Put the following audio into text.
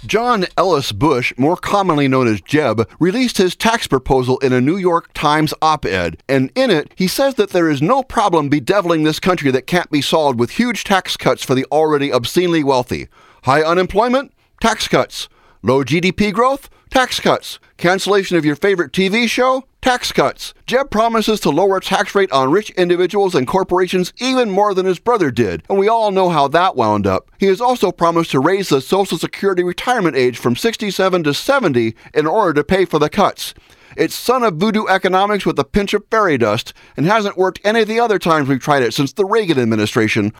John Ellis Bush, more commonly known as Jeb, released his tax proposal in a New York Times op-ed, and in it, he says that there is no problem bedeviling this country that can't be solved with huge tax cuts for the already obscenely wealthy. High unemployment? Tax cuts. Low GDP growth? Tax cuts. Cancellation of your favorite TV show? Tax cuts. Jeb promises to lower tax rate on rich individuals and corporations even more than his brother did, and we all know how that wound up. He has also promised to raise the Social Security retirement age from 67 to 70 in order to pay for the cuts. It's son of voodoo economics with a pinch of fairy dust, and hasn't worked any of the other times we've tried it since the Reagan administration,